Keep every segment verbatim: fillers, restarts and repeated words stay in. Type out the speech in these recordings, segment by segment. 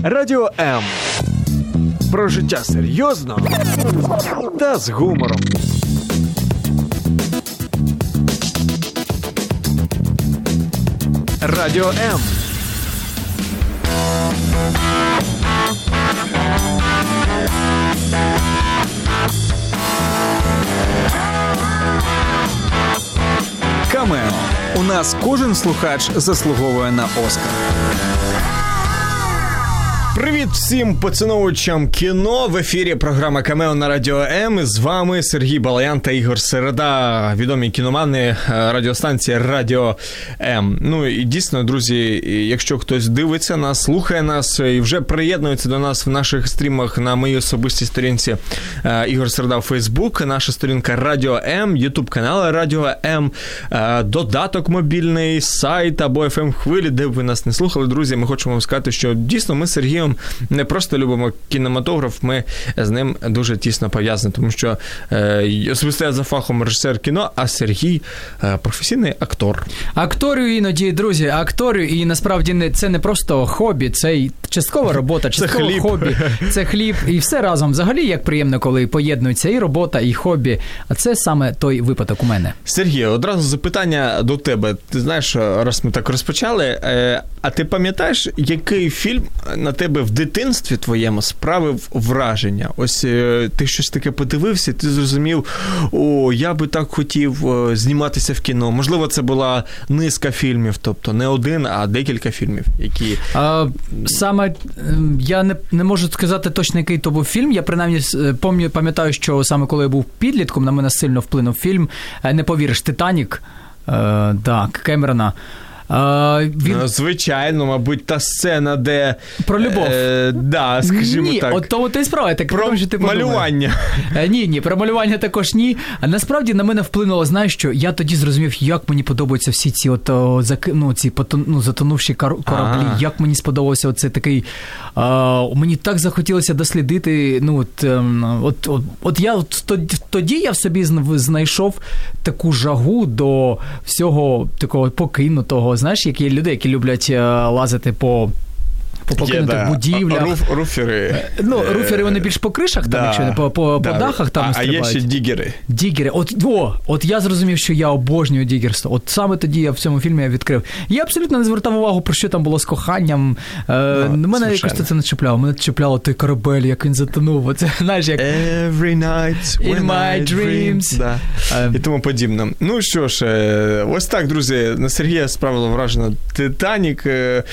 Радіо М. Про життя серйозно та з гумором. Радіо М. Камео. У нас кожен слухач заслуговує на Оскар. Привіт всім поціновувачам кіно. В ефірі програма «Камео» на Радіо М. І з вами Сергій Балаян та Ігор Середа, відомі кіномани радіостанції Радіо М. Ну і дійсно, друзі, якщо хтось дивиться нас, слухає нас і вже приєднується до нас в наших стрімах на моїй особистій сторінці Ігор Середа в Фейсбук, наша сторінка Радіо М, Ютуб канал Радіо М, додаток мобільний, сайт або еф ем-хвилі, де б ви нас не слухали, друзі, ми хочемо вам сказати, що дійсно ми з Сергієм не просто любимо кінематограф, ми з ним дуже тісно пов'язані, тому що е, особисто я за фахом режисер кіно, а Сергій е, професійний актор. Акторю іноді, друзі, акторю, і насправді не, це не просто хобі, це й часткова робота, частково це хобі, це хліб, і все разом. Взагалі, як приємно, коли поєднується і робота, і хобі, а це саме той випадок у мене. Сергій, одразу запитання до тебе. Ти знаєш, раз ми так розпочали, е, а ти пам'ятаєш, який фільм на тебе в дитинстві твоєму справив враження? Ось ти щось таке подивився, ти зрозумів, о, я би так хотів зніматися в кіно. Можливо, це була низка фільмів, тобто не один, а декілька фільмів, які... А, саме, я не, не можу сказати точно, який то був фільм. Я, принаймні, пам'ятаю, що саме коли я був підлітком, на мене сильно вплинув фільм, не повіриш, «Титанік», е, так, Кемерона. Uh, він... ну, звичайно, мабуть, та сцена, де... Про любов. Е, да, скажімо ні, так. От тому ти справа. Так, про тому, що ти малювання. Е, ні, ні, про малювання також ні. А насправді на мене вплинуло, знаєш що, я тоді зрозумів, як мені подобаються всі ці от, о, зак... ну, ці потон... ну, затонувші кор... кораблі, а-а. Як мені сподобався оце такий... А, мені так захотілося дослідити, ну, от, от, от, от я от, тоді я в собі знайшов таку жагу до всього такого покинутого, знаєш, які люди, які люблять лазити по по покинутих є, будівлях. Руф, руфери. Ну, руфери, вони більш по кришах, да, там, якщо не по, по, да. по дахах там а, стрибають. А є ще дігери. Дігери. От, о, от я зрозумів, що я обожнюю дігерство. От саме тоді я в цьому фільмі я відкрив. Я абсолютно не звертав увагу, про що там було з коханням. Е, ну, мене якось це не чіпляло. Мене чіпляло той корабель, як він затонув. Оце, знаєш, як... Every night when In my I dreams. Да. Е... І тому подібне. Ну що ж, ось так, друзі, на Сергія справило враження «Титанік», е,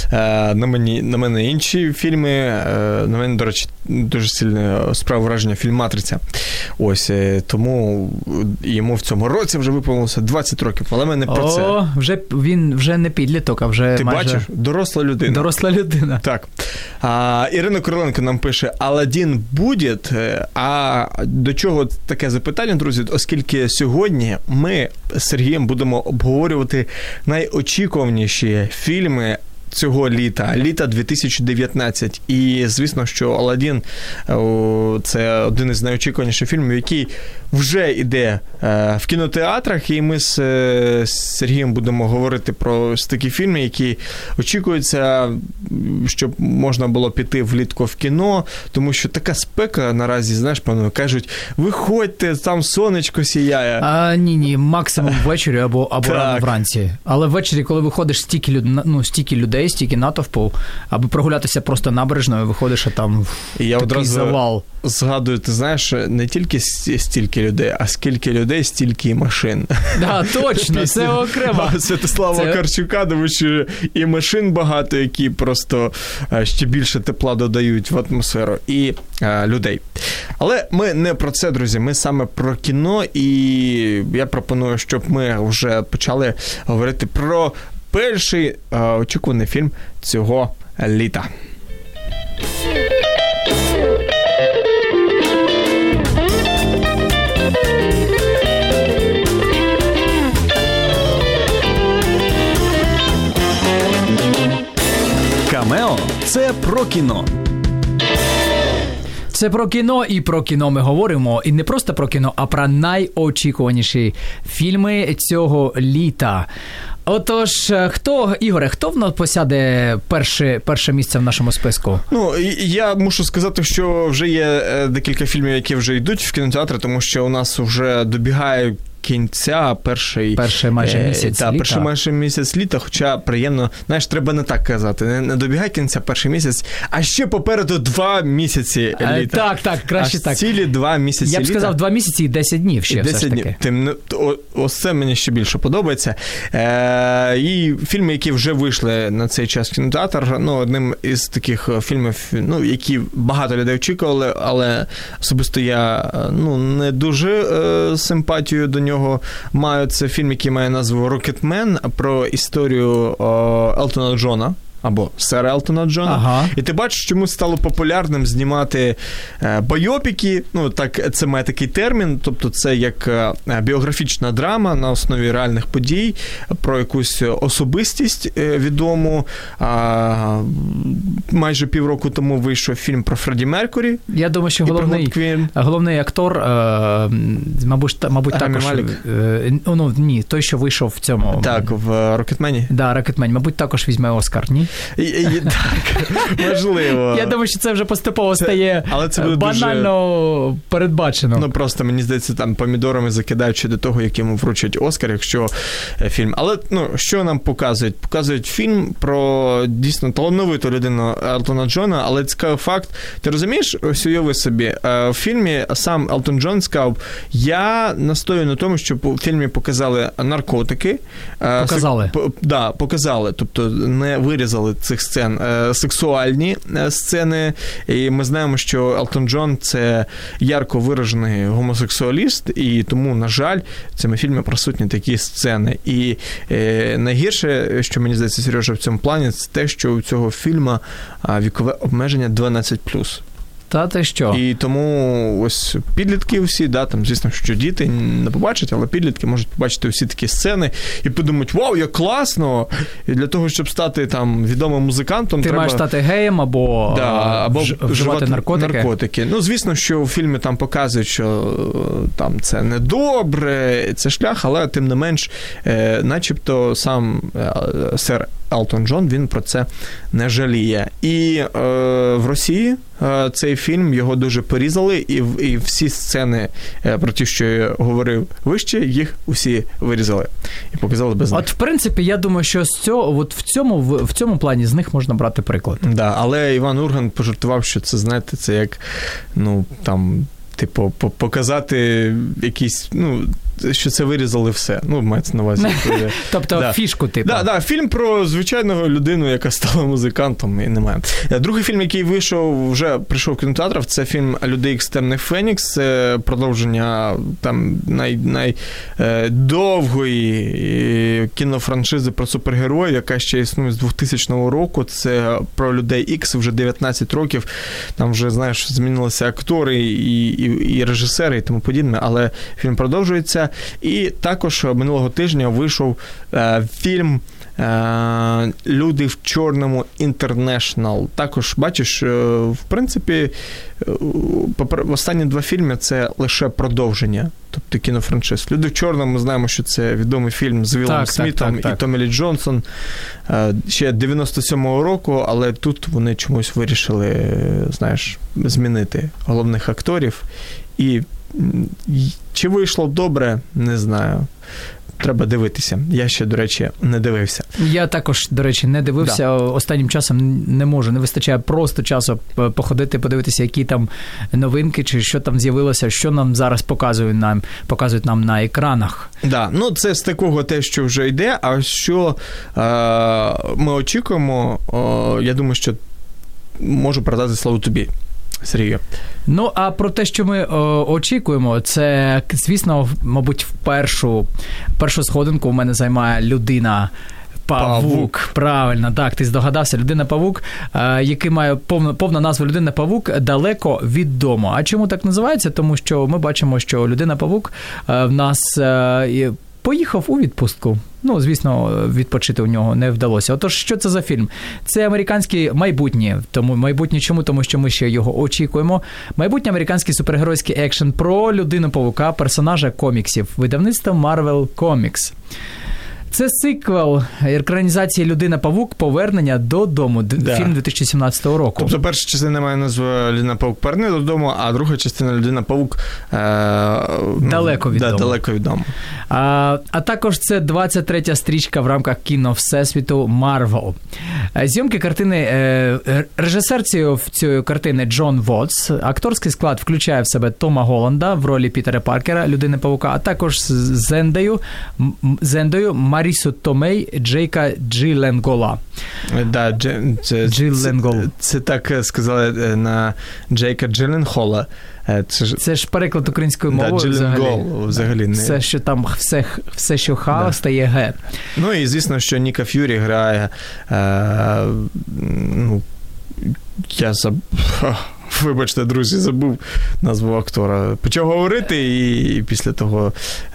на, мені, на мене інші фільми, на мене, до речі, дуже сильно справив враження фільм «Матриця». Ось, тому йому в цьому році вже виповнилося двадцять років, але ми не про це. О, вже він вже не підліток, а вже Ти майже... бачиш? Доросла людина. Доросла людина. Так. А, Ірина Короленко нам пише «Аладдін буде». А до чого таке запитання, друзі? Оскільки сьогодні ми з Сергієм будемо обговорювати найочікуваніші фільми цього літа, літа дві тисячі дев'ятнадцять. І, звісно, що «Аладдін» – це один із найочікуваніших фільмів, який вже йде в кінотеатрах, і ми з Сергієм будемо говорити про такі фільми, які очікуються, щоб можна було піти влітку в кіно, тому що така спека наразі, знаєш, пану, кажуть, виходьте, там сонечко сіяє. А, ні-ні, максимум ввечері або, або рано вранці. Але ввечері, коли виходиш стільки, люд... ну, стільки людей, стільки натовпу, аби прогулятися просто набережною, виходиш, а там і я такий одразу завал. Згадую, ти знаєш, не тільки стільки людей, а скільки людей, стільки і машин. Так, да, точно, це окремо. Святослава це... Карчука, тому що і машин багато, які просто ще більше тепла додають в атмосферу, і а, людей. Але ми не про це, друзі, ми саме про кіно, і я пропоную, щоб ми вже почали говорити про перший а, очікуваний фільм цього літа. Камео – це про кіно. Це про кіно, і про кіно ми говоримо. І не просто про кіно, а про найочікуваніші фільми цього літа. Отож, хто, Ігоре, хто в нас посяде перше, перше місце в нашому списку? Ну, я мушу сказати, що вже є декілька фільмів, які вже йдуть в кінотеатри, тому що у нас вже добігає кінця перший... Перший майже місяць та, літа. Перший майже місяць літа, хоча приємно... Знаєш, треба не так казати. Не, не добігає кінця перший місяць, а ще попереду два місяці літа. Так, так, краще Аж так. цілі два місяці літа. Я б сказав, два місяці і десять днів ще все ж таки. Тим, о, ось це мені ще більше подобається. Е, і фільми, які вже вийшли на цей час в кінотеатр, ну, одним із таких фільмів, ну, які багато людей очікували, але особисто я, ну, не дуже е, симпатію до нього маю. Це фільм, який має назву «Рокетмен», про історію о, Елтона Джона, або сера Елтона Джона. Ага. І ти бачиш, чому стало популярним знімати е, байопіки, ну, так, це має такий термін, тобто це як е, біографічна драма на основі реальних подій, про якусь особистість е, відому. А, майже півроку тому вийшов фільм про Фредді Меркурі. Я думаю, що головний, головний актор, е, мабуть, та, мабуть також... Е, ну, ні, той, що вийшов в цьому... Так, в «Рокетмені». Так, да, «Рокетмені». Мабуть, також візьме Оскар, ні? І, і, так, можливо. Я думаю, що це вже поступово стає це, але це буде банально дуже... передбачено. Ну, просто, мені здається, там помідорами закидають ще до того, як йому вручать Оскар, якщо фільм. Але, ну, що нам показують? Показують фільм про, дійсно, талановиту людину Елтона Джона, але цікавий факт. Ти розумієш, ось уяви собі, в фільмі сам Елтон Джон сказав, я настою на тому, щоб у фільмі показали наркотики. Показали? Так, да, показали, тобто не вирізали цих сцен, сексуальні сцени, і ми знаємо, що Елтон Джон – це ярко виражений гомосексуаліст, і тому, на жаль, в цьому фільмі присутні такі сцени. І е, найгірше, що мені здається, Сережа, в цьому плані, це те, що у цього фільму вікове обмеження дванадцять плюс. Та ти що? І тому ось підлітки всі, да, там, звісно, що діти не побачать, але підлітки можуть побачити всі такі сцени і подумати, вау, як класно! І для того, щоб стати там відомим музикантом, ти треба... маєш стати геєм або, да, або вживати, вживати наркотики. наркотики. Ну, звісно, що у фільмі там показують, що там це недобре, це шлях, але тим не менш, е, начебто сам е, сер Елтон Джон, він про це не жаліє. І е, в Росії е, цей фільм, його дуже порізали, і, і всі сцени е, про ті, що я говорив вище, їх усі вирізали і показали без них. От, в принципі, я думаю, що з цього, от в цьому, в, в цьому плані з них можна брати приклад. Да, але Іван Ургант пожартував, що це, знаєте, це як, ну, там, типу, показати якісь, ну, що це вирізали все. Ну, мається на увазі. Тобто да. Фішку, типу. Так, да, да, фільм про звичайного людину, яка стала музикантом, і немає. Другий фільм, який вийшов, вже прийшов в кінотеатрів, це фільм «Люди Ікс. Темний Фенікс». Це продовження там най, най, е, довгої кінофраншизи про супергероїв, яка ще існує з двохтисячного року. Це про людей Ікс, вже дев'ятнадцять років. Там вже, знаєш, змінилися актори і, і, і режисери і тому подібне, але фільм продовжується. І також минулого тижня вийшов е, фільм е, «Люди в чорному. Інтернешнл». Також, бачиш, е, в принципі, е, останні два фільми – це лише продовження, тобто кінофраншиз. «Люди в чорному», ми знаємо, що це відомий фільм з Вілом Смітом так, так, так, і Томі Лі Джонсон е, ще дев'яносто сьомого року, але тут вони чомусь вирішили, знаєш, змінити головних акторів. І чи вийшло добре, не знаю. Треба дивитися. Я ще, до речі, не дивився. Я також, до речі, не дивився. Да. Останнім часом не можу. Не вистачає просто часу походити, подивитися, які там новинки, чи що там з'явилося, що нам зараз показують нам, показують нам на екранах. Так, да. Ну це з такого те, що вже йде, а що е- ми очікуємо, о, я думаю, що можу передати слово тобі, Сергію. Ну, а про те, що ми о, очікуємо, це, звісно, мабуть, в першу, першу сходинку у мене займає людина Павук. Павук. Правильно, так, ти здогадався. Людина-павук, е, який має повну, повна назва Людина-павук, далеко від дому. А чому так називається? Тому що ми бачимо, що Людина-павук е, в нас... Е, поїхав у відпустку. Ну, звісно, відпочити у нього не вдалося. Отож, що це за фільм? Це американське майбутнє. Тому майбутнє чому? Тому що ми ще його очікуємо. Майбутнє американський супергеройський екшен про людину-павука, персонажа коміксів. Видавництво Marvel Comics. Це сиквел екранізації «Людина-павук. Повернення додому». Да. Фільм дві тисячі сімнадцятого року. Тобто перша частина має назву «Людина-павук. Повернення додому», а друга частина «Людина-павук» е... далеко від да, дому. Далеко від дому. А, а також це двадцять третя стрічка в рамках кіно Всесвіту Marvel. Зйомки картини, е, режисер цієї, цієї картини Джон Вотс. Акторський склад включає в себе Тома Голланда в ролі Пітера Паркера, Людини-павука, а також з Зендою, Зендою Марісу Томей, Джейка Джилленгола. Да, це, Джилленгол. Це, це так сказали на Джейка Джилленхола. Це ж, це ж переклад українською мовою. Да, взагалі. взагалі не... Все, що там, все, все що Х, да. стає Г. Ну і звісно, що Ніка Ф'юрі грає, е, ну, я заб... Вибачте, друзі, забув назву актора. Почав говорити, і, і після того...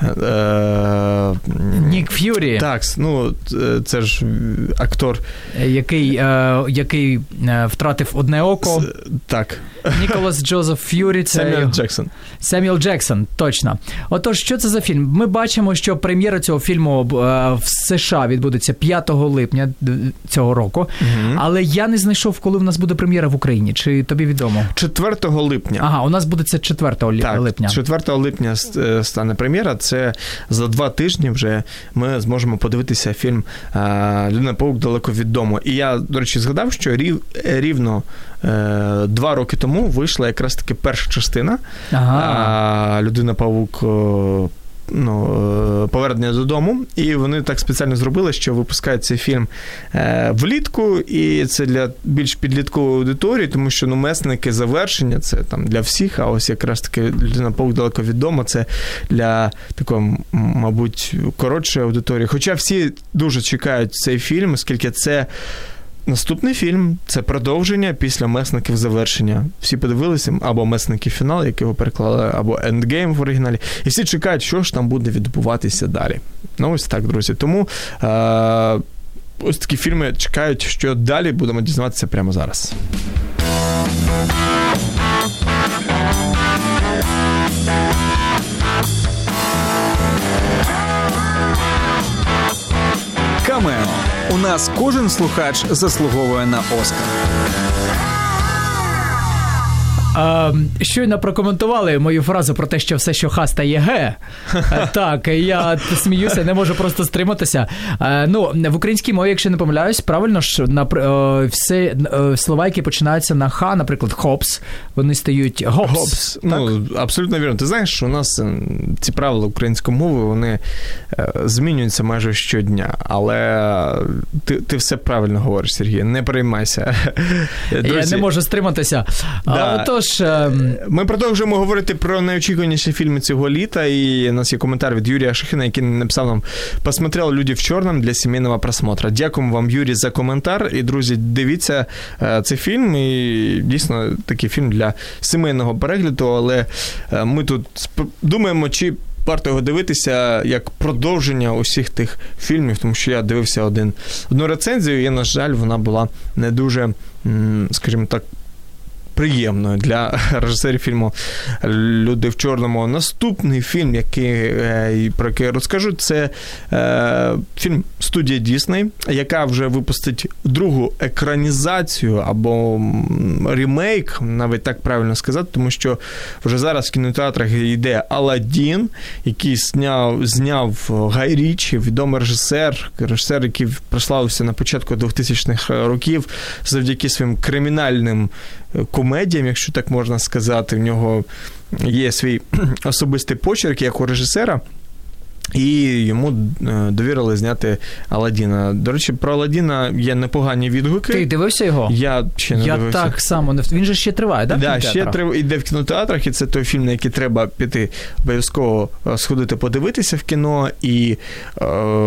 Е, Нік Ф'юрі. Так, ну, це ж актор... Який, е, який втратив одне око. С, так. Ніколас Джозеф Ф'юрі. Це Семюел його... Джексон. Семюел Джексон, точно. Отож, що це за фільм? Ми бачимо, що прем'єра цього фільму в США відбудеться п'ятого липня цього року. Угу. Але я не знайшов, коли в нас буде прем'єра в Україні. Чи тобі відомо? четвертого липня. Ага, у нас буде це четвертого липня. Так, четвертого липня стане прем'єра. Це за два тижні вже ми зможемо подивитися фільм «Людина-павук. Далеко від дому». І я, до речі, згадав, що рів, рівно е, два роки тому вийшла якраз таки перша частина ага. «Людина-павук. Ну, «Повернення додому», і вони так спеціально зробили, що випускають цей фільм е, влітку, і це для більш підліткової аудиторії, тому що, ну, месники завершення, це там для всіх, а ось якраз таки «Людина-павук. Далеко від дому», це для такої, мабуть, коротшої аудиторії. Хоча всі дуже чекають цей фільм, оскільки це наступний фільм, це продовження після «Месників завершення». Всі подивилися, або «Месники фінал», як його переклали, або «Ендгейм» в оригіналі. І всі чекають, що ж там буде відбуватися далі. Ну, ось так, друзі. Тому е- ось такі фільми чекають, що далі будемо дізнаватися прямо зараз. Камео. У нас кожен слухач заслуговує на Оскар. А, щойно прокоментували мою фразу про те, що все, що Х, стає Г. Так, я сміюся, не можу просто стриматися. А, ну, в українській мові, якщо не помиляюсь, правильно ж, на, о, все о, слова, які починаються на Х, наприклад, хопс, вони стають гопс. Гопс. Ну, абсолютно вірно. Ти знаєш, що у нас ці правила української мови, вони змінюються майже щодня. Але ти, ти все правильно говориш, Сергій, не переймайся. Друзі, я не можу стриматися. Да. А, Тож, ми продовжуємо говорити про найочікуваніші фільми цього літа, і у нас є коментар від Юрія Шахіна, який написав нам: «Посмотрел «Люди в чорному» для сімейного просмотра». Дякуємо вам, Юрій, за коментар. І, друзі, дивіться цей фільм, і дійсно такий фільм для сімейного перегляду, але ми тут думаємо, чи варто його дивитися як продовження усіх тих фільмів, тому що я дивився один, одну рецензію, і, на жаль, вона була не дуже, скажімо так, приємною для режисерів фільму «Люди в чорному». Наступний фільм, який, про який я розкажу, це е, фільм студії Disney, яка вже випустить другу екранізацію або ремейк, навіть так правильно сказати, тому що вже зараз в кінотеатрах йде «Аладдін», який зняв, зняв Гай Річі, відомий режисер, режисер, який прославився на початку двохтисячних років завдяки своїм кримінальним комедіям, якщо так можна сказати. В нього є свій особистий почерк, як у режисера, і йому довірили зняти «Аладдіна». До речі, про «Аладдіна» є непогані відгуки. Ти дивився його? Я ще не Я дивився. Я так само. Він же ще триває, так? Да, ще трив... йде в кінотеатрах, і це той фільм, на який треба піти обов'язково сходити подивитися в кіно. І е...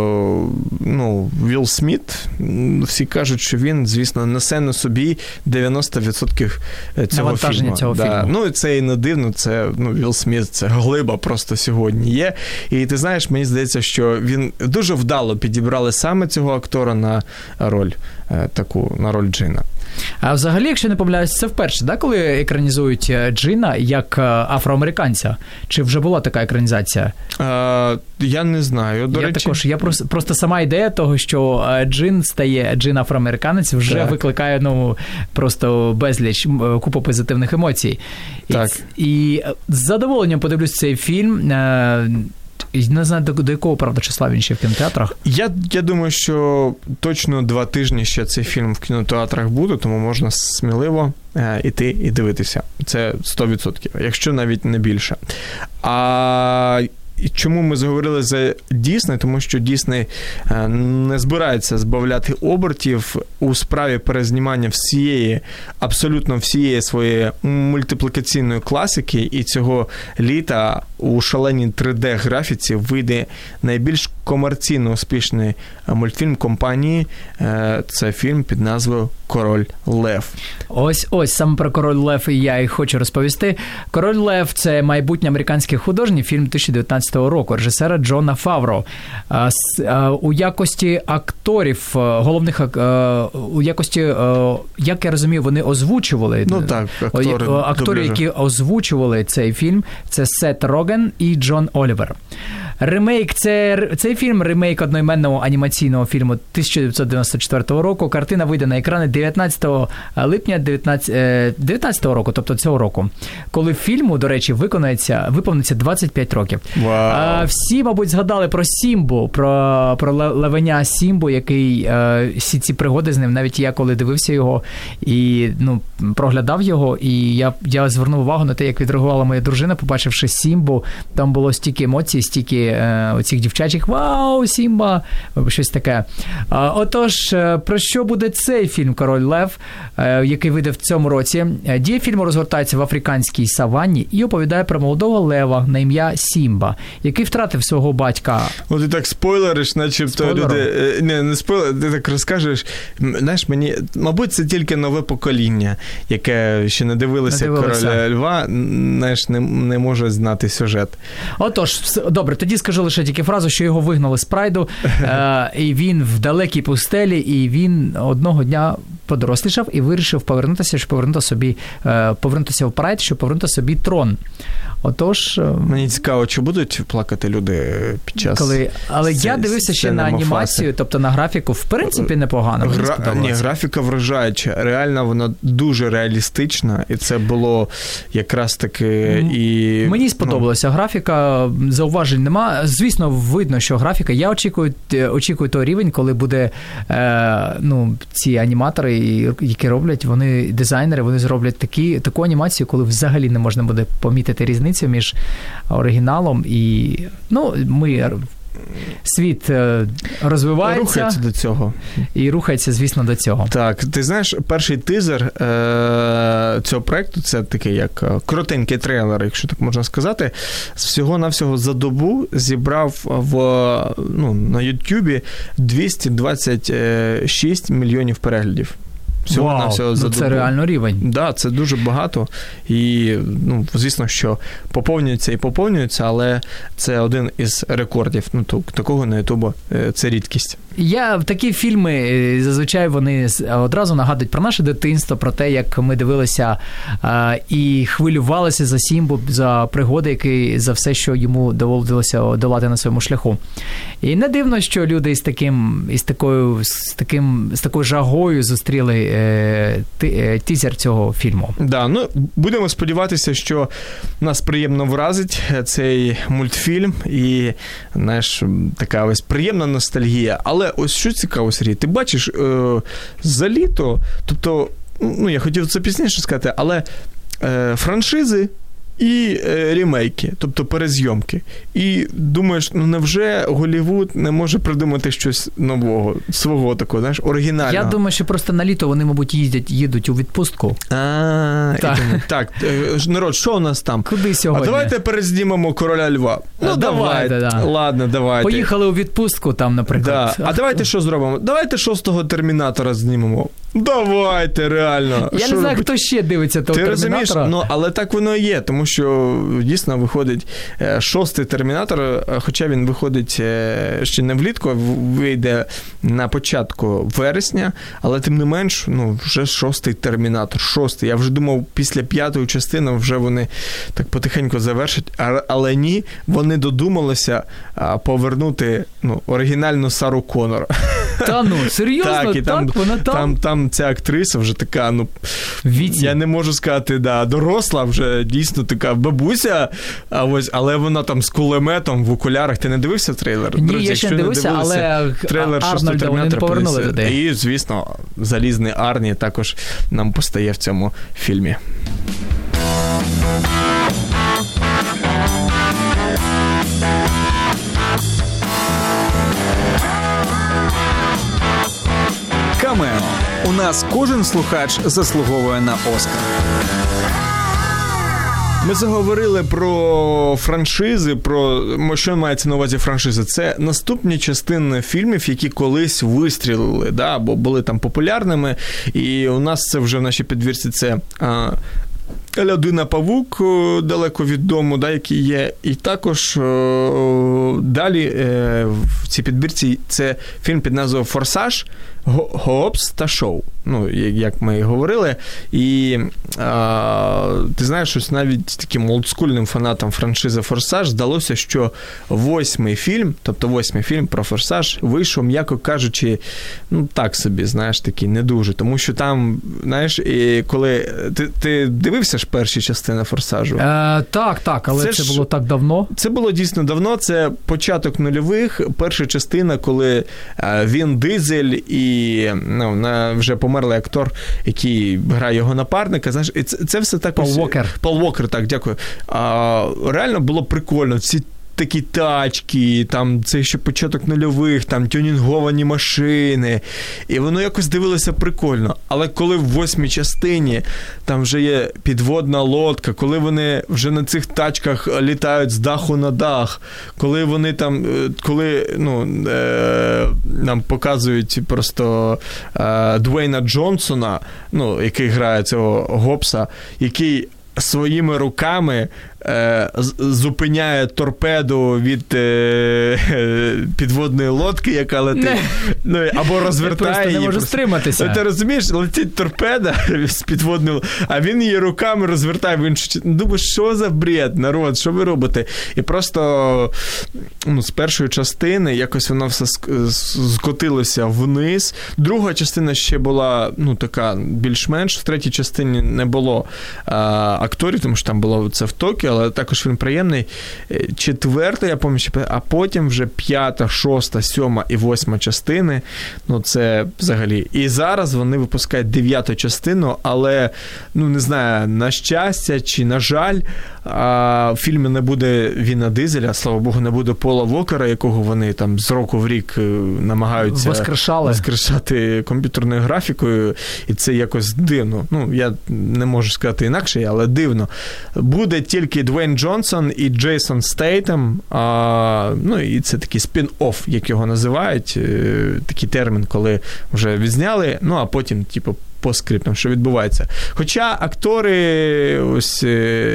ну, Вілл Сміт, всі кажуть, що він, звісно, несе на собі дев'яносто відсотків цього навантаження фільму. Цього да. фільму. Ну, і це і не дивно, це, ну, Вілл Сміт, це глиба просто сьогодні є. І ти знаєш, мені здається, що він дуже вдало підібрали саме цього актора на роль таку, на роль Джина. А взагалі, якщо не помиляюсь, це вперше, да, коли екранізують Джина як афроамериканця? Чи вже була така екранізація? А, я не знаю, до я речі. Також, я просто, просто сама ідея того, що Джин стає, Джин афроамериканець, вже так. викликає, ну, просто безліч, купу позитивних емоцій. Так. І, і з задоволенням подивлюсь цей фільм. Не знаю, до, до якого, правда, числа він ще в кінотеатрах? Я, я думаю, що точно два тижні ще цей фільм в кінотеатрах буде, тому можна сміливо е, іти і дивитися. Це сто відсотків, якщо навіть не більше. А чому ми заговорили за Дісней? Тому що Дісней не збирається збавляти обертів у справі перезнімання всієї, абсолютно всієї своєї мультиплікаційної класики, і цього літа у шаленій три де-графіці вийде найбільш комерційно успішний мультфільм компанії. Це фільм під назвою «Король Лев». Ось, ось, саме про «Король Лев» і я і хочу розповісти. «Король Лев» – це майбутній американський художній фільм дві тисячі дев'ятнадцятого року, режисера Джона Фавро. У якості акторів, головних, у якості, як я розумію, вони озвучували. Ну так, актори. Актори, які озвучували цей фільм, це Сет Роген і Джон Олівер. Ремейк, це, цей фільм – ремейк одноіменного анімаційного фільму тисяча дев'ятсот дев'яносто четвертого року. Картина вийде на екрани дев'ятнадцятого липня дев'ятнадцятого року, тобто цього року, коли фільму, до речі, виконається, виповниться двадцять п'ять років. Wow. Всі, мабуть, згадали про Сімбу, про, про левеня Сімбу, який, всі ці пригоди з ним, навіть я коли дивився його і, ну, проглядав його, і я, я звернув увагу на те, як відреагувала моя дружина, побачивши Сімбу, там було стільки емоцій, стільки оцих дівчачих «Вау, Сімба!» щось таке. Отож, про що буде цей фільм «Король Лев», який вийде в цьому році? Дія фільму розгортається в африканській саванні і оповідає про молодого лева на ім'я Сімба, який втратив свого батька. Ну, ти так спойлериш, начебто люди... Не, не спойлер, ти так розкажеш. Знаєш, мені... Мабуть, це тільки нове покоління, яке ще не дивилося, не дивилося. «Короля Льва», знаєш, не, не може знати сюжет. Отож, добре, тоді скажу лише тільки фразу, що його вигнали з Прайду, е, і він в далекій пустелі, і він одного дня подорослішав і вирішив повернутися, щоб повернути собі, е, повернутися в Прайд, щоб повернути собі трон. Отож... Мені цікаво, чи будуть плакати люди під час... Коли... Але це, я дивився ще на анімацію, фаси. Тобто на графіку, в принципі, непогано. Гра... Ні, графіка вражаюча. Реально, вона дуже реалістична, і це було якраз таки і... Мені сподобалася ну... графіка, зауважень нема. Звісно, видно, що графіка. Я очікую, очікую той рівень, коли буде, е, ну, ці аніматори, які роблять, вони, дизайнери, вони зроблять такі, таку анімацію, коли взагалі не можна буде помітити різницю між оригіналом і, ну, ми... Світ розвивається. Рухається до цього. І рухається, звісно, до цього. Так, ти знаєш, перший тизер е- цього проєкту, це такий як коротенький трейлер, якщо так можна сказати, всього-навсього за добу зібрав в, ну, на Ютубі двісті двадцять шість мільйонів переглядів. Всього Вау, на всього за ну добу. Це реально рівень. Так, да, це дуже багато. І, ну, звісно, що поповнюється і поповнюється, але це один із рекордів. Ну, такого на Ютубу це рідкість. Я такі фільми, зазвичай вони одразу нагадують про наше дитинство, про те, як ми дивилися а, і хвилювалися за Сімбу, за пригоди, які, за все, що йому доводилося долати на своєму шляху. І не дивно, що люди із таким, із такою, з таким, з такою жагою зустріли е, ти, тізер цього фільму. Да, ну, будемо сподіватися, що нас приємно вразить цей мультфільм і, знаєш, така ось приємна ностальгія. Але ось що цікаво, Сергій, ти бачиш, е, за літо, тобто, ну, я хотів це пізніше сказати, але е, франшизи і е, ремейки, тобто перезйомки. І думаєш, ну невже Голлівуд не може придумати щось нового, свого такого, знаєш, оригінального? Я думаю, що просто на літо вони, мабуть, їздять, їдуть у відпустку. А, так. так, народ, що у нас там? Куди сьогодні? А давайте перезнімемо «Короля Льва». Ну, а, давайте. давайте да. Ладно, давайте. Поїхали у відпустку там, наприклад. Да. А давайте що зробимо? Давайте шостого «Термінатора» знімемо. Давайте, реально. Я Що не знаю, робить? хто ще дивиться того Ти Термінатора. розумієш, ну, але так воно і є, тому що дійсно виходить шостий Термінатор, хоча він виходить ще не влітку, а вийде на початку вересня, але тим не менш, ну, вже шостий Термінатор, шостий. Я вже думав, після п'ятої частини вже вони так потихеньку завершать, але ні, вони додумалися повернути, ну, оригінальну Сару Коннор. Та ну, серйозно? Так, і там, так, вона там? там, там ця актриса вже така, ну, Віці. Я не можу сказати, да, доросла, вже дійсно така бабуся, а ось, але вона там з кулеметом в окулярах. Ти не дивився трейлер? Ні, Друзі, я ще не дивився, не але трейлер Арнольда вони не повернули туди. І, звісно, залізний Арні також нам постає в цьому фільмі. Камео. У нас кожен слухач заслуговує на Оскар. Ми заговорили про франшизи, про що мається на увазі франшизи. Це наступні частини фільмів, які колись вистрілили, да, або були там популярними. І у нас це вже в нашій підвірці це а, Людина-павук далеко від дому, да, який є. І також о, далі е, в цій підбірці це фільм під назвою «Форсаж», «Гоббс» та «Шоу». Ну, як ми і говорили. І а, ти знаєш, що навіть таким олдскульним фанатам франшизи «Форсаж» здалося, що восьмий фільм, тобто восьмий фільм про «Форсаж» вийшов, м'яко кажучи, ну так собі, знаєш, такий не дуже. Тому що там, знаєш, і коли... Ти, ти дивився ж перші частини «Форсажу»? Е, так, так, але це, це ж, було так давно. Це було дійсно давно, це початок нульових, перша частина, коли Він Дизель і ну, на, вже померлий актор, який грає його напарника, знаєш, і це, це все так... Пол Уокер. Пол Уокер, так, дякую. А, реально було прикольно, всі такі тачки, там це ще початок нульових, там тюнінговані машини, і воно якось дивилося прикольно. Але коли в восьмій частині там вже є підводна лодка, коли вони вже на цих тачках літають з даху на дах, коли вони там, коли, ну, е, нам показують просто е, Дуейна Джонсона, ну, який грає цього Гоббса, який своїми руками е, зупиняє торпеду від е, підводної лодки, яка летить, ну, або розвертає її. Я не можу стриматися. Ти розумієш, летить торпеда з підводної лодки, а він її руками розвертає в іншу частину. Думаю, що за бред, народ, що ви робите? І просто ну, з першої частини якось воно все скотилося вниз. Друга частина ще була, ну, така більш-менш. В третій частині не було а, акторів, тому що там було це в Токіо, але також фільм приємний. Четверта, я пам'ятаю, а потім вже п'ята, шоста, сьома і восьма частини. Ну, це взагалі. І зараз вони випускають дев'яту частину, але, ну, не знаю, на щастя чи на жаль, а, в фільмі не буде Віна Дизеля, слава Богу, не буде Пола Уокера, якого вони там з року в рік намагаються воскрешали. воскрешати комп'ютерною графікою, і це якось дивно. Ну, я не можу сказати інакше, але дивно. Буде тільки Дуейн Джонсон і Джейсон Стейтем, а, ну, і це такий спін-офф, як його називають, такий термін, коли вже відзняли, ну, а потім, типу, по скриптам, що відбувається. Хоча актори ось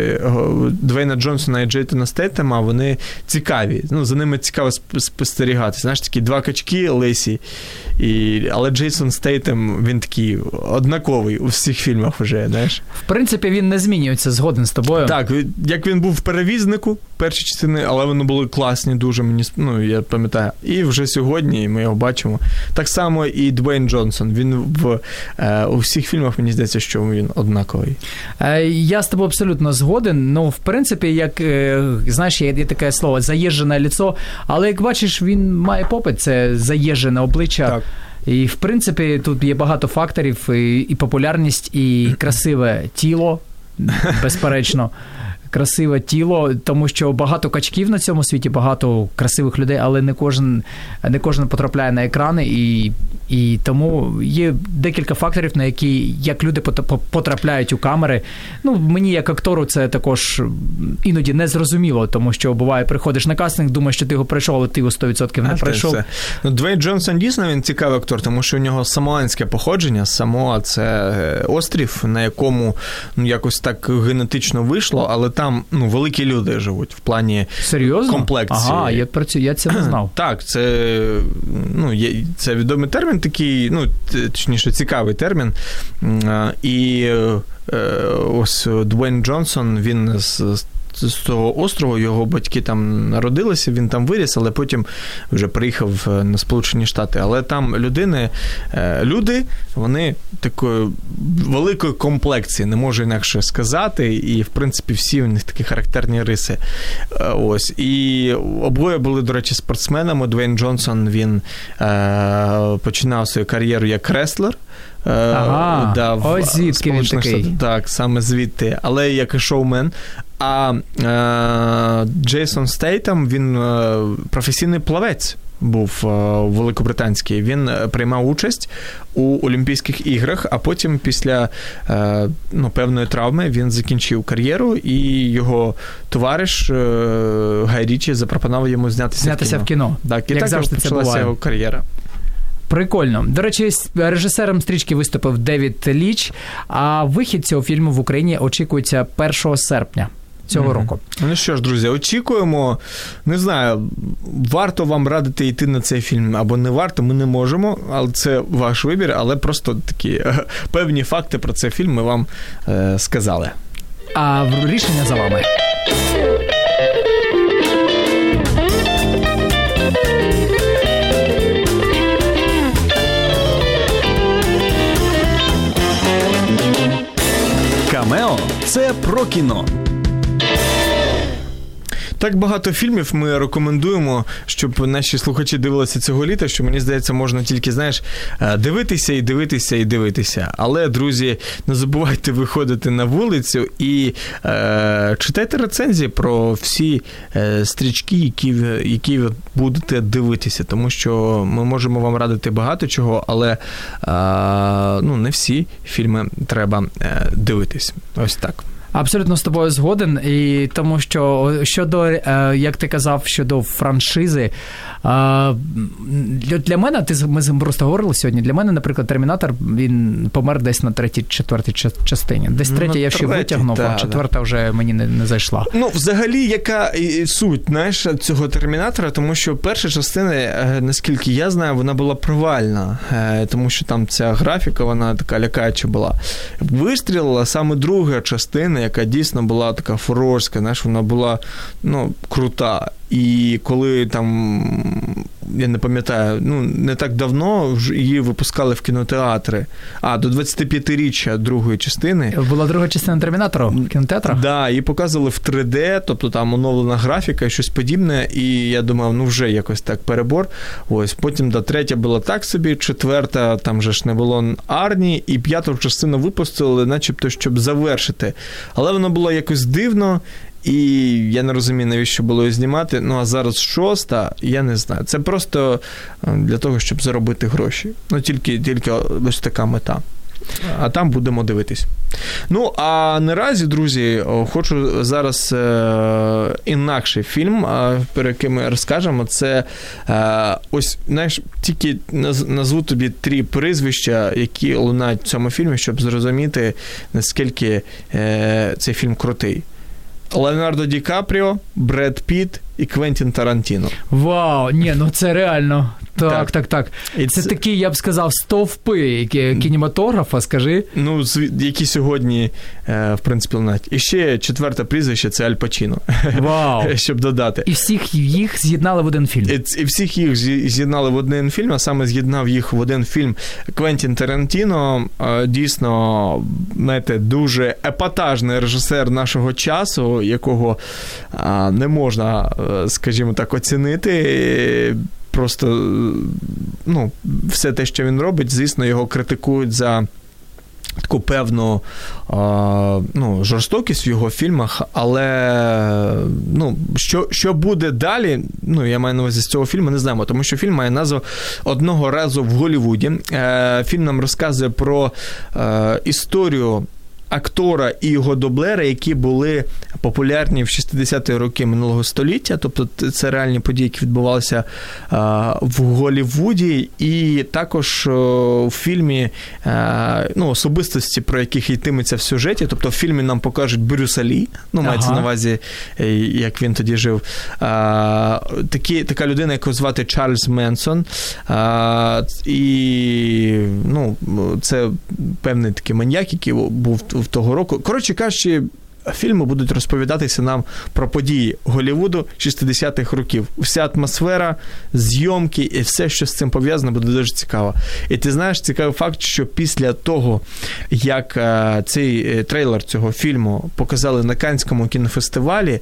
Дуейна Джонсона і Джейтона Стейтема, вони цікаві. Ну, за ними цікаво спостерігати. Знаєш, такі два качки лисі. І... Але Джейсон Стейтем, він такий однаковий у всіх фільмах вже, знаєш. В принципі, він не змінюється, згоден з тобою. Так, як він був в «Перевізнику», перші частини, але вони були класні дуже, мені, ну, я пам'ятаю. І вже сьогодні ми його бачимо. Так само і Дуейн Джонсон. Він в, е, у всіх фільмах, мені здається, що він однаковий. Е, я з тобою абсолютно згоден. Ну, в принципі, як, е, знаєш, є, є таке слово «заїжджене лицо», але, як бачиш, він має попит, це заїжджене обличчя. Так. І, в принципі, тут є багато факторів, і, і популярність, і красиве тіло, безперечно. Красиве тіло, тому що багато качків на цьому світі, багато красивих людей, але не кожен, не кожен потрапляє на екрани, і І тому є декілька факторів, на які, як люди потрапляють у камери. Ну, мені як актору це також іноді не зрозуміло, тому що буває, приходиш на кастинг, думаєш, що ти його пройшов, але ти його сто відсотків не а пройшов. Ну, Двейн Джонсон дійсно він цікавий актор, тому що у нього самоанське походження. Самоа – це острів, на якому ну, якось так генетично вийшло, але там ну, великі люди живуть в плані Серйозно? комплекції. Ага, я, працю... я це не знав. Так, це, ну, є, це відомий термін такий, ну, точніше, цікавий термін. І ось Двейн Джонсон, він з з того острову, його батьки там народилися, він там виріс, але потім вже приїхав на Сполучені Штати. Але там людини, люди, вони такої великої комплекції, не можу інакше сказати, і, в принципі, всі у них такі характерні риси. Ось. І обоє були, до речі, спортсменами. Двейн Джонсон, він е, починав свою кар'єру як реслер. Ага, да, ось звідки він такий. Штат, так, саме звідти. Але як і шоумен. А е, Джейсон Стейтем, він е, професійний плавець був е, великобританський. Він приймав участь у Олімпійських іграх, а потім після е, ну, певної травми він закінчив кар'єру, і його товариш е, Гай Річі запропонував йому знятися, знятися в кіно. в кіно. Так, і як так завжди це почалася буває. його кар'єра. Прикольно. До речі, режисером стрічки виступив Девід Ліч, а вихід цього фільму в Україні очікується першого серпня цього mm-hmm. року. Ну що ж, друзі, очікуємо. Не знаю, варто вам радити йти на цей фільм або не варто, ми не можемо, але це ваш вибір, але просто такі е, певні факти про цей фільм ми вам е, сказали. А рішення за вами. Камео – це про кіно. Так багато фільмів ми рекомендуємо, щоб наші слухачі дивилися цього літа, що, мені здається, можна тільки, знаєш, дивитися і дивитися і дивитися. Але, друзі, не забувайте виходити на вулицю і е, читайте рецензії про всі е, стрічки, які, які ви будете дивитися. Тому що ми можемо вам радити багато чого, але е, ну, не всі фільми треба е, дивитись. Ось так. Абсолютно з тобою згоден, і тому що щодо, як ти казав, щодо франшизи, для мене, ти, ми з ним просто говорили сьогодні, для мене, наприклад, Термінатор, він помер десь на третій, четвертій частині. Десь третя ну, я ще витягнув, та, а четверта да. вже мені не, не зайшла. Ну, взагалі, яка суть, знаєш, цього Термінатора, тому що перша частина, наскільки я знаю, вона була провальна, тому що там ця графіка, вона така лякаюча була. Вистрілила саме друга частина, яка дійсно була така фурорська, знаєш, вона була, ну, крута. І коли там, я не пам'ятаю, ну, не так давно її випускали в кінотеатри. А, до двадцятип'ятиріччя другої частини. Була друга частина Термінатора в кінотеатрах? Так, да, її показували в три де, тобто там оновлена графіка і щось подібне, і я думав, ну вже якось так перебор. Ось, потім, да, третя була так собі, четверта, там же ж не було Арні, і п'яту частину випустили, начебто, щоб завершити. Але воно було якось дивно, і я не розумію, навіщо було її знімати. Ну, а зараз шоста, я не знаю. Це просто для того, щоб заробити гроші. Ну, тільки, тільки ось така мета. А там будемо дивитись. Ну, а наразі, друзі, хочу зараз е, інакший фільм, е, про який ми розкажемо. Це е, ось, знаєш, тільки наз, назву тобі три прізвища, які лунають в цьому фільмі, щоб зрозуміти, наскільки е, цей фільм крутий. Леонардо Ді Капріо, Бред Пітт і Квентін Тарантіно. Вау, ні, ну це реально. Так, так, так. так. І це, це такі, я б сказав, стовпи кінематографа, скажи. Ну, які сьогодні, в принципі, лунають. І ще четверте прізвище – це Аль Пачіно. Вау. Щоб додати. І всіх їх з'єднали в один фільм. І, і всіх їх з'єднали в один фільм, а саме з'єднав їх в один фільм Квентін Тарантіно. Дійсно, знаєте, дуже епатажний режисер нашого часу, якого не можна, скажімо так, оцінити. Просто, ну, все те, що він робить, звісно, його критикують за таку певну а, ну, жорстокість в його фільмах, але ну, що, що буде далі, ну, я маю на увазі з цього фільму, не знаємо, тому що фільм має назву «Одного разу в Голлівуді». Е, фільм нам розказує про е, історію актора і його дублера, які були популярні в шістдесяті роки минулого століття, тобто це реальні події, які відбувалися а, в Голлівуді, і також а, в фільмі а, ну, особистості, про яких йтиметься в сюжеті, тобто в фільмі нам покажуть Брюса Лі, ну, мається ага. на увазі, як він тоді жив, а, такі, така людина, яку звати Чарльз Менсон, а, і ну, це певний такий маньяк, який був в того року. Коротше кажучи, фільми будуть розповідатися нам про події Голлівуду шістдесятих років. Вся атмосфера, зйомки і все, що з цим пов'язано, буде дуже цікаво. І ти знаєш, цікавий факт, що після того, як а, цей трейлер цього фільму показали на Каннському кінофестивалі,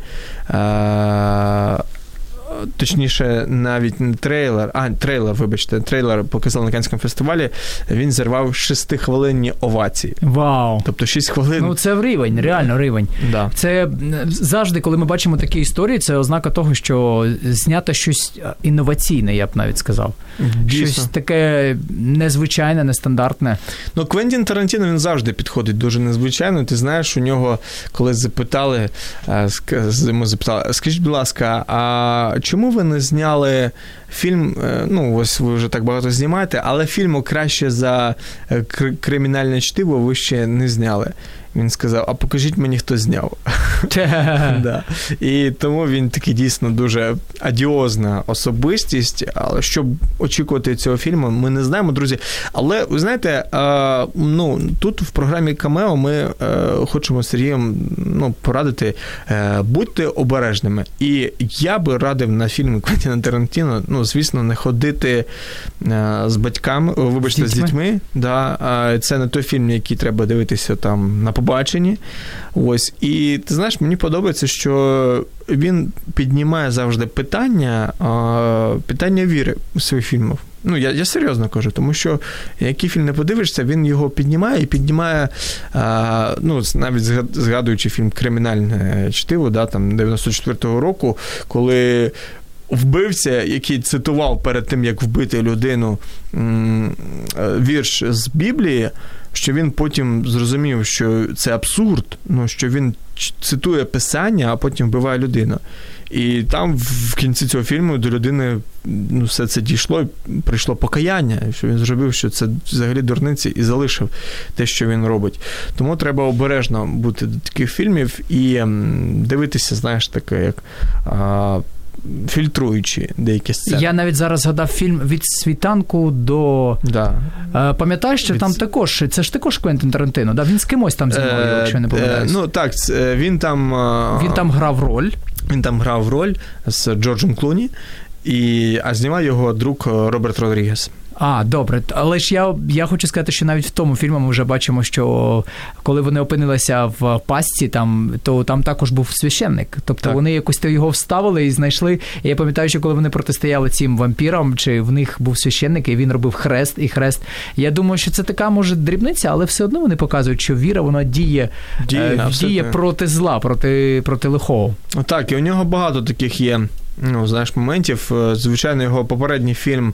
а, точніше, навіть не трейлер, а, трейлер, вибачте, трейлер показали на Каннському фестивалі, він зірвав шестихвилинні овації. Вау! Тобто шість хвилин. Ну, це рівень, реально рівень. Да. Це завжди, коли ми бачимо такі історії, це ознака того, що знято щось інноваційне, я б навіть сказав. Дійсно. Щось таке незвичайне, нестандартне. Ну, Квентін Тарантіно, він завжди підходить дуже незвичайно. Ти знаєш, у нього, коли запитали, йому запитали, скажіть, будь ласка, а чому ви не зняли фільм, ну, ось ви вже так багато знімаєте, але фільму краще за кримінальне чтиво ви ще не зняли. Він сказав, а покажіть мені, хто зняв. да. І тому він такий дійсно дуже адіозна особистість, але щоб очікувати від цього фільму, ми не знаємо, друзі. Але, ви знаєте, а, ну, тут в програмі «Камео» ми а, хочемо з Сергієм ну, порадити, а, будьте обережними. І я би радив на фільми Квентіна Тарантіно, ну, звісно, не ходити а, з батьками, вибачте, з дітьми. З дітьми да. а, це не той фільм, який треба дивитися там на побаченні. Ось. І ти знаєш, мені подобається, що він піднімає завжди питання, питання віри у своїх фільмах. Ну, я, я серйозно кажу, тому що який фільм не подивишся, він його піднімає і піднімає, ну, навіть згадуючи фільм «Кримінальне чтиво», да, там, дев'яносто четвертого року, коли вбивця, який цитував перед тим, як вбити людину, вірш з Біблії, що він потім зрозумів, що це абсурд, ну, що він цитує Писання, а потім вбиває людину. І там в кінці цього фільму до людини ну, все це дійшло, і прийшло покаяння, що він зробив, що це взагалі дурниці, і залишив те, що він робить. Тому треба обережно бути до таких фільмів і дивитися, знаєш, таке, як а, фільтруючи деякі сцени. Я навіть зараз згадав фільм «Від світанку до...» Да. Пам'ятаєш, що Від... там також, це ж також Квентін Тарантино, да? Він з кимось там знімав, е, якщо я не помиляюсь. Ну, так, він там... Він там грав роль. Він там грав роль з Джорджем Клуні, і, а знімав його друг Роберт Родрігес. А, добре. Але ж я, я хочу сказати, що навіть в тому фільмі ми вже бачимо, що коли вони опинилися в пастці, там, то там також був священник. Тобто так. Вони якось його вставили і знайшли. І я пам'ятаю, що коли вони протистояли цим вампірам, чи в них був священник, і він робив хрест і хрест. Я думаю, що це така, може, дрібниця, але все одно вони показують, що віра, вона діє, діє, діє проти зла, проти, проти лихого. Так, і у нього багато таких є, ну, знаєш, моментів. Звичайно, його попередній фільм,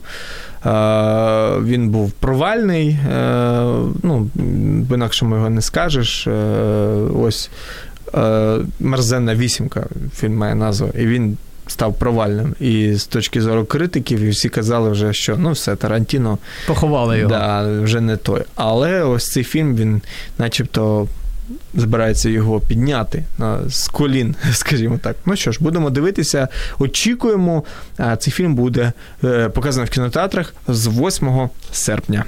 він був провальний, ну, по-інакшому його не скажеш. Ось «Мерзенна вісімка» фільм має назву, і він став провальним. І з точки зору критиків, і всі казали вже, що ну все, Тарантіно поховали його. Да, вже не той. Але ось цей фільм, він начебто збирається його підняти з колін, скажімо так. Ну що ж, будемо дивитися, очікуємо. Цей фільм буде показаний в кінотеатрах з восьмого серпня.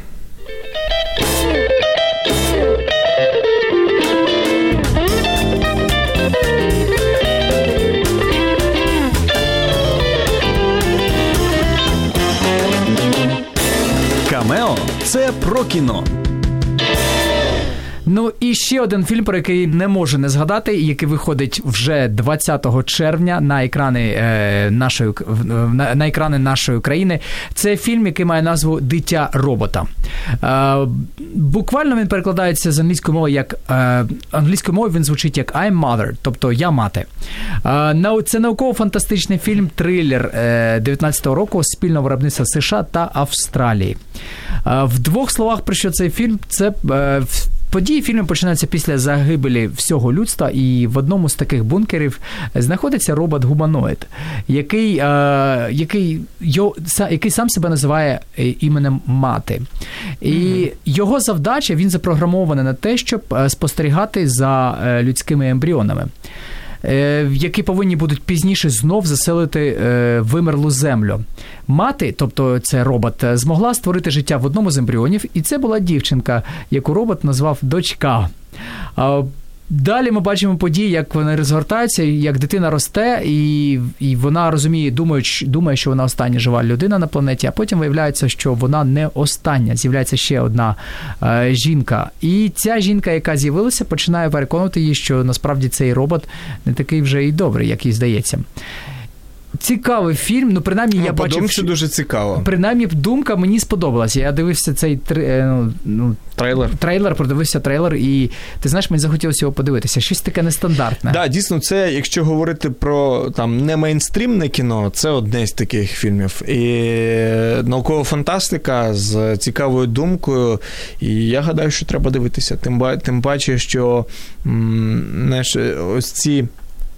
Камео – це про кіно. Ну і ще один фільм, про який не можу не згадати, який виходить вже двадцятого червня на екрани е, нашої на, на екрани нашої країни. Це фільм, який має назву «Дитя робота». Е, буквально він перекладається з англійської мови як е, англійською мовою він звучить як I'm mother, тобто я мати. Е, це науково-фантастичний фільм, трилер е, дев'ятнадцятого року спільного виробництва США та Австралії. Е, в двох словах про що цей фільм? Це е, події фільму починаються після загибелі всього людства, і в одному з таких бункерів знаходиться робот-гуманоїд, який, е, який, йо, який сам себе називає іменем мати. І mm-hmm. його завдача, він запрограмований на те, щоб спостерігати за людськими ембріонами, які повинні будуть пізніше знов заселити е, вимерлу землю. Мати, тобто це робот, змогла створити життя в одному з ембріонів, і це була дівчинка, яку робот назвав дочка. А, далі ми бачимо події, як вони розгортаються, як дитина росте, і, і вона розуміє, думає, думає, що вона остання жива людина на планеті, а потім виявляється, що вона не остання. З'являється ще одна е, жінка. І ця жінка, яка з'явилася, починає переконувати її, що насправді цей робот не такий вже і добрий, як їй здається. Цікавий фільм, ну принаймні ну, я бачив... Подумки дуже цікаво. Принаймні думка мені сподобалася. Я дивився цей ну, трейлер. трейлер, продивився трейлер, і ти знаєш, мені захотілося його подивитися. Щось таке нестандартне. Так, да, дійсно, це, якщо говорити про там не мейнстрімне кіно, це одне з таких фільмів. І наукова фантастика з цікавою думкою, і я гадаю, що треба дивитися. Тим, тим паче, що м, знаєш, ось ці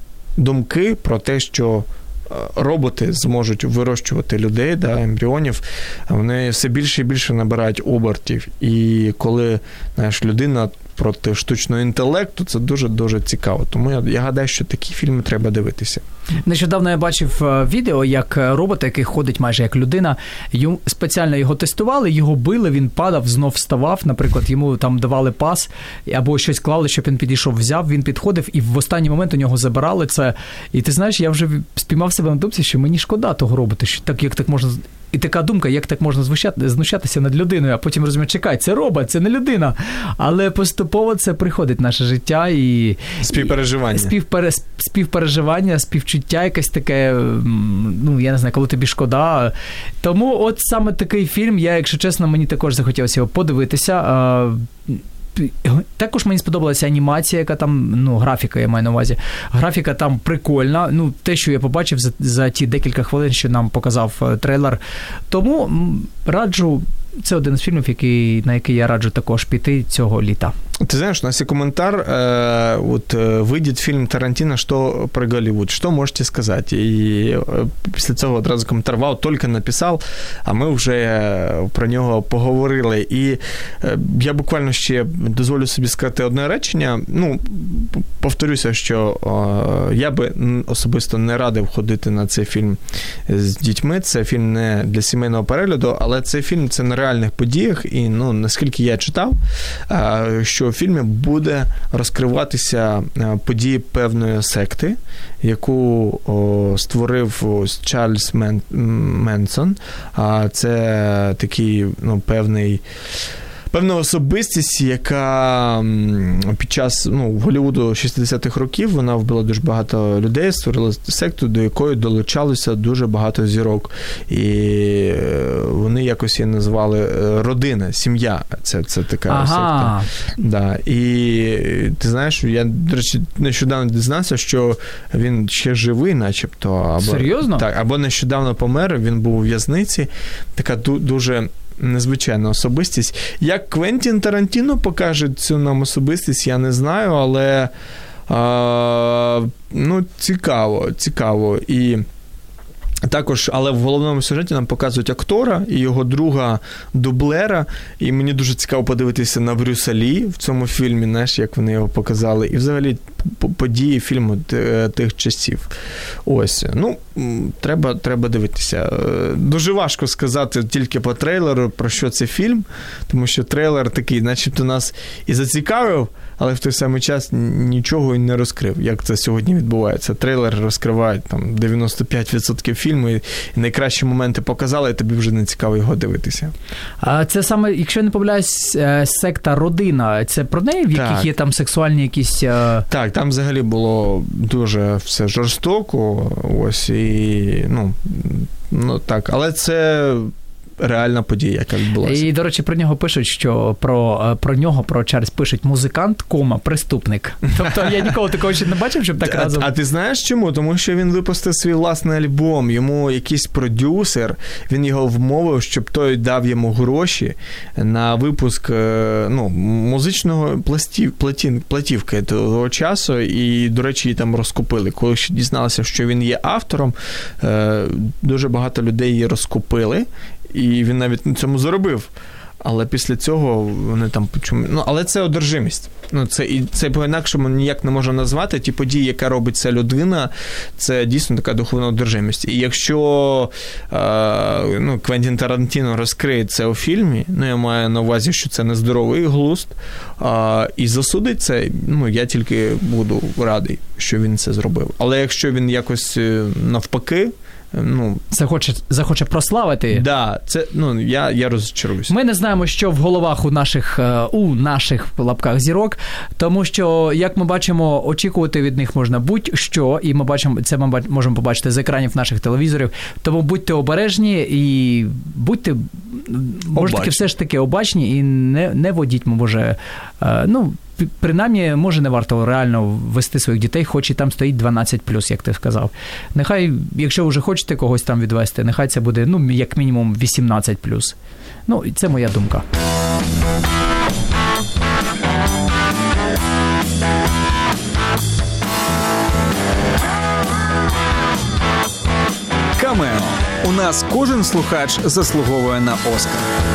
думки про те, що роботи зможуть вирощувати людей, да, ембріонів, вони все більше і більше набирають обертів. І коли, знаєш, людина проти штучного інтелекту, це дуже-дуже цікаво. Тому я, я гадаю, що такі фільми треба дивитися. Нещодавно я бачив відео, як робот, який ходить майже як людина, йому спеціально його тестували, його били, він падав, знов вставав, наприклад, йому там давали пас або щось клали, щоб він підійшов, взяв, він підходив, і в останній момент у нього забирали це. І ти знаєш, я вже спіймав себе на думці, що мені шкода того робота, що так, як так можна... І така думка, як так можна знущатися над людиною, а потім розумієш, чекай, це робот, це не людина. Але поступово це приходить в наше життя і... Співпереживання. Співпере, співпереживання, співчуття якесь таке, ну, я не знаю, коли тобі шкода. Тому от саме такий фільм, я, якщо чесно, мені також захотілося його подивитися. Також мені сподобалася анімація, яка там, ну, графіка, я маю на увазі. Графіка там прикольна. Ну, те, що я побачив за, за ті декілька хвилин, що нам показав трейлер. Тому раджу, це один з фільмів, який, на який я раджу також піти цього літа. Ты знаешь, у нас есть комментар, э, вот э, выйдет фильм Тарантино «Что про Голливуд?». Что можете сказать? И э, після цього одразу коментар «Вау, тільки написав», а ми вже про нього поговорили. І э, я буквально ще дозволю собі сказати одне речення. Ну, повторюся, що э, я би особисто не радив ходити на цей фільм з дітьми. Це фільм не для сімейного перегляду, але цей фільм – це на реальних подіях. І, ну, наскільки я читав, э, що у фільмі буде розкриватися події певної секти, яку о, створив ось Чарльз Мен, Менсон. А це такий, ну, певний певна особистість, яка під час, ну, Голлівуду шістдесятих років, вона вбила дуже багато людей, створила секту, до якої долучалося дуже багато зірок. І вони якось її назвали родина, сім'я. Це, це така ага. секта. Да. І ти знаєш, я, до речі, нещодавно дізнався, що він ще живий, начебто. Або, серйозно? Так, або нещодавно помер, він був у в'язниці. Така дуже незвичайна особистість. Як Квентін Тарантіно покаже цю нам особистість, я не знаю, але а, ну, цікаво, цікаво. І також, але в головному сюжеті нам показують актора і його друга дублера, і мені дуже цікаво подивитися на Брюса Лі в цьому фільмі, знаєш, як вони його показали. І взагалі події фільму тих часів. Ось. Ну, треба, треба дивитися. Дуже важко сказати тільки по трейлеру, про що це фільм, тому що трейлер такий, начебто нас і зацікавив, але в той самий час нічого і не розкрив, як це сьогодні відбувається. Трейлер розкриває там дев'яносто п'ять відсотків фільму, і найкращі моменти показали, і тобі вже не цікаво його дивитися. А це саме, якщо я не помиляюсь, секта «Родина», це про неї, в яких так. є там сексуальні якісь... Так, там взагалі було дуже все жорстоко, ось, і, ну, ну так, але це... реальна подія, яка відбулася. І, до речі, про нього пишуть, що про, про нього, про Чарльз пишуть музикант, кома, преступник. Тобто я ніколи такого ще не бачив, щоб так разом... А, а ти знаєш чому? Тому що він випустив свій власний альбом, йому якийсь продюсер, він його вмовив, щоб той дав йому гроші на випуск ну, музичного пластів, платін, платівки того часу, і, до речі, її там розкупили. Коли ще дізналися, що він є автором, дуже багато людей її розкупили, і він навіть на цьому заробив. Але після цього вони там почули. Ну, але це одержимість. Ну, це, і це по-інакшому ніяк не можна назвати. Ті події, яка робить ця людина, це дійсно така духовна одержимість. І якщо е, ну, Квентін Тарантіно розкриє це у фільмі, ну, я маю на увазі, що це нездоровий глузд, е, і засудить це, ну, я тільки буду радий, що він це зробив. Але якщо він якось навпаки, ну, захоче, захоче прославити. Да, це, ну, я, я розчаруюся. Ми не знаємо, що в головах у наших, у наших в лапках зірок, тому що, як ми бачимо, очікувати від них можна будь-що, і ми бачимо, це ми можемо побачити з екранів наших телевізорів, тому будьте обережні і будьте, може таки, все ж таки обачні і не, не водіть, може, ну, принаймні, може, не варто реально вести своїх дітей, хоч і там стоїть дванадцять плюс, як ти сказав. Нехай, якщо ви вже хочете когось там відвести, нехай це буде, ну, як мінімум вісімнадцять плюс. Ну, це моя думка. Камео. У нас кожен слухач заслуговує на Оскар.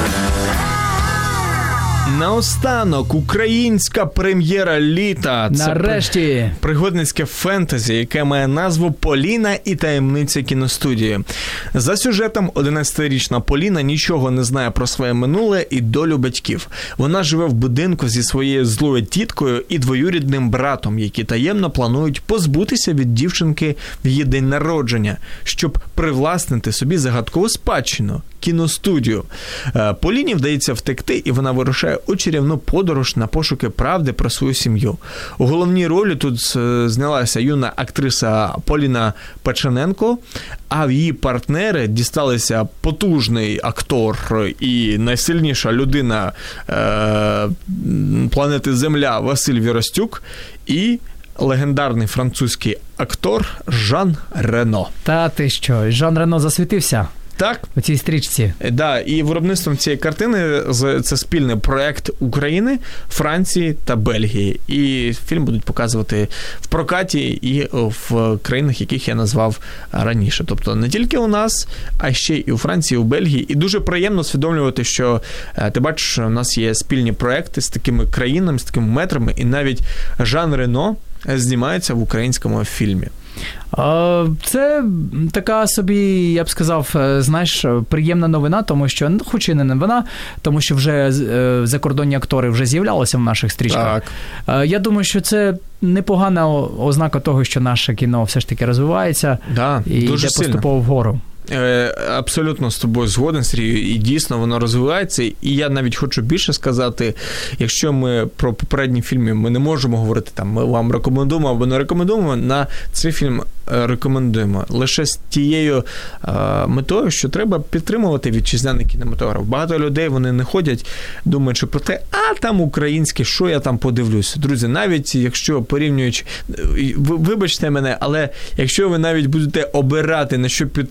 Наостанок, українська прем'єра літа. Нарешті. Це пригодницьке фентезі, яке має назву «Поліна і таємниця кіностудії». За сюжетом одинадцятирічна Поліна нічого не знає про своє минуле і долю батьків. Вона живе в будинку зі своєю злою тіткою і двоюрідним братом, які таємно планують позбутися від дівчинки в її день народження, щоб привласнити собі загадкову спадщину – кіностудію. Поліні вдається втекти, і вона вирушає у чарівну подорож на пошуки правди про свою сім'ю. У головній ролі тут знялася юна актриса Поліна Печененко, а в її партнери дісталися потужний актор і найсильніша людина е- планети Земля Василь Віростюк і легендарний французький актор Жан Рено. Та ти що, Жан Рено засвітився? Так. У цій стрічці. Да, і виробництвом цієї картини це спільний проект України, Франції та Бельгії. І фільм будуть показувати в прокаті і в країнах, яких я назвав раніше. Тобто не тільки у нас, а ще і у Франції, і у Бельгії. І дуже приємно усвідомлювати, що ти бачиш, у нас є спільні проекти з такими країнами, з такими метрами, і навіть Жан Рено знімається в українському фільмі. Це така собі, я б сказав, знаєш, приємна новина, тому що, ну, хоч і не новина, тому що вже закордонні актори вже з'являлися в наших стрічках. Так. Я думаю, що це непогана ознака того, що наше кіно все ж таки розвивається, да, і йде поступово вгору. Абсолютно з тобою згоден, Сергій, і дійсно воно розвивається, і я навіть хочу більше сказати, якщо ми про попередні фільми ми не можемо говорити, там, ми вам рекомендуємо або не рекомендуємо, на цей фільм рекомендуємо. Лише з тією е, метою, що треба підтримувати вітчизняний кінематограф. Багато людей, вони не ходять, думаючи про те, а там українське, що я там подивлюся. Друзі, навіть якщо порівнюючи, вибачте мене, але якщо ви навіть будете обирати, на що піти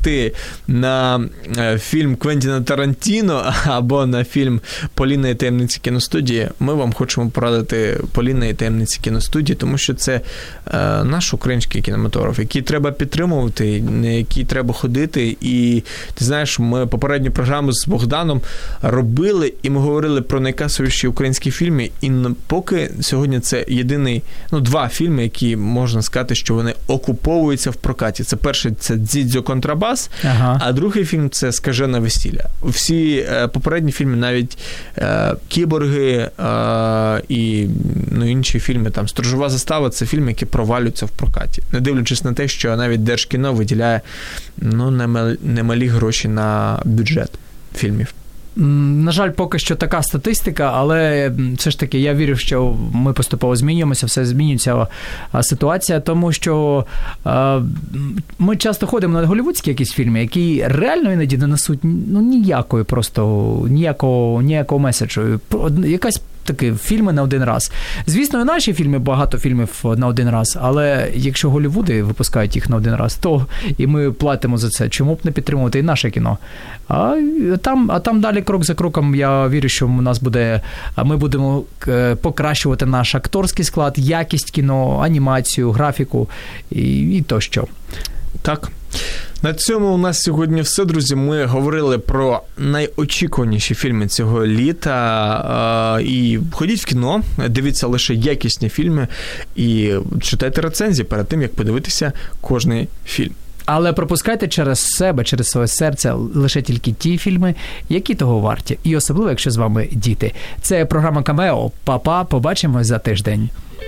на фільм Квентіна Тарантіно або на фільм «Поліна і таємниці кіностудії», ми вам хочемо порадити «Поліна і таємниці кіностудії», тому що це е, наш український кінематограф, який треба підтримувати, на який треба ходити. І ти знаєш, ми попередню програму з Богданом робили, і ми говорили про найкасовіші українські фільми, і поки сьогодні це єдиний, ну, два фільми, які можна сказати, що вони окуповуються в прокаті. Це перший, це «Дзідзьо Контрабас», ага. а другий фільм – це «Скажене весілля». Всі е, попередні фільми, навіть е, «Кіборги» е, і ну, інші фільми, там «Сторожова застава» – це фільми, які провалюються в прокаті. Не дивлячись на те, що навіть Держкіно виділяє ну, немалі гроші на бюджет фільмів. На жаль, поки що така статистика, але все ж таки я вірю, що ми поступово змінюємося, все змінюється ситуація, тому що е, ми часто ходимо на голлівудські якісь фільми, які реально іноді не несуть ну, ніякої просто, ніякого, ніякого меседжу. Якась такі фільми на один раз. Звісно, і наші фільми, багато фільмів на один раз, але якщо Голлівуди випускають їх на один раз, то і ми платимо за це. Чому б не підтримувати і наше кіно? А там, а там далі крок за кроком, я вірю, що у нас буде, ми будемо покращувати наш акторський склад, якість кіно, анімацію, графіку і, і тощо. Так. На цьому у нас сьогодні все, друзі. Ми говорили про найочікуваніші фільми цього літа. І ходіть в кіно, дивіться лише якісні фільми і читайте рецензії перед тим, як подивитися кожний фільм. Але пропускайте через себе, через своє серце лише тільки ті фільми, які того варті. І особливо, якщо з вами діти. Це програма «Камео». Па-па, побачимось за тиждень.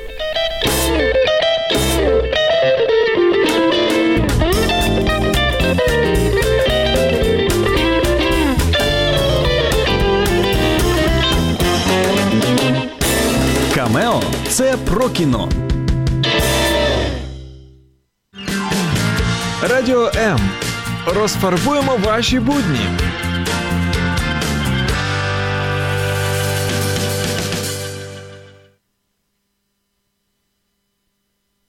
«Камео» – це про кіно. Радіо М. Розфарбуємо ваші будні.